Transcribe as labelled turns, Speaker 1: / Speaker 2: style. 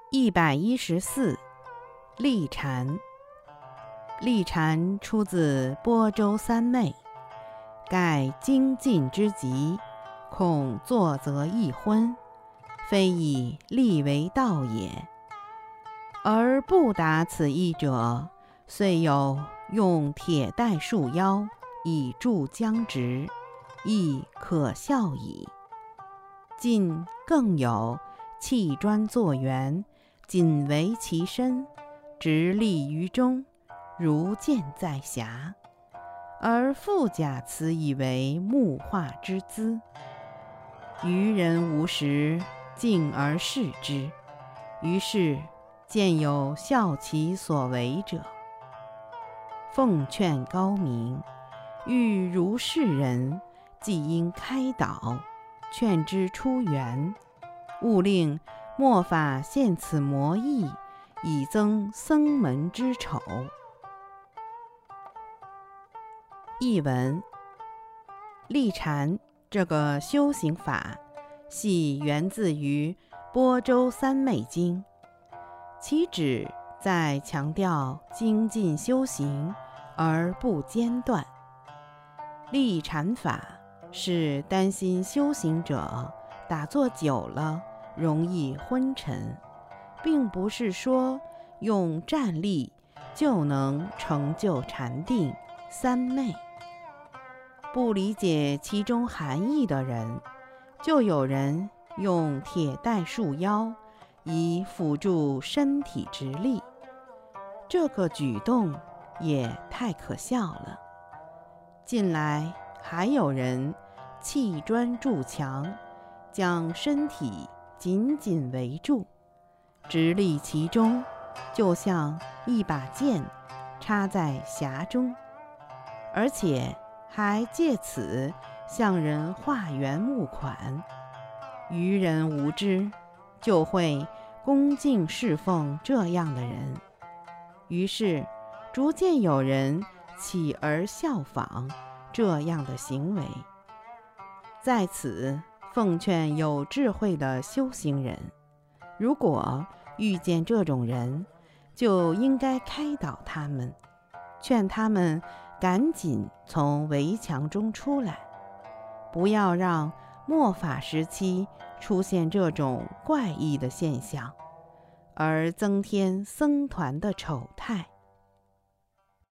Speaker 1: 114立禅。立禅出自波州三昧，盖精进之极，恐作则易昏，非以立为道也。而不达此意者，遂有用铁带束腰，以助僵直，亦可笑矣。近更有弃砖作圆，紧围其身，直立于中，如箭在匣，而复假此以为木化之姿。愚人无识，敬而视之，于是见有效其所为者。奉劝高明，欲如是人，既应开导，劝之出缘，勿令末法现此魔意，以增僧门之丑。译文：立禅这个修行法，系源自于波州三昧经，其旨在强调精进修行而不间断。立禅法是担心修行者打坐久了容易昏沉，并不是说用站立就能成就禅定三昧。不理解其中含义的人，就有人用铁带束腰，以辅助身体直立。这个举动也太可笑了。近来还有人砌砖筑墙，将身体紧紧围住，直立其中，就像一把剑插在匣中，而且还借此向人化缘募款。愚人无知，就会恭敬侍奉这样的人，于是逐渐有人起而效仿这样的行为。在此奉劝有智慧的修行人，如果遇见这种人，就应该开导他们，劝他们赶紧从围墙中出来，不要让末法时期出现这种怪异的现象，而增添僧团的丑态。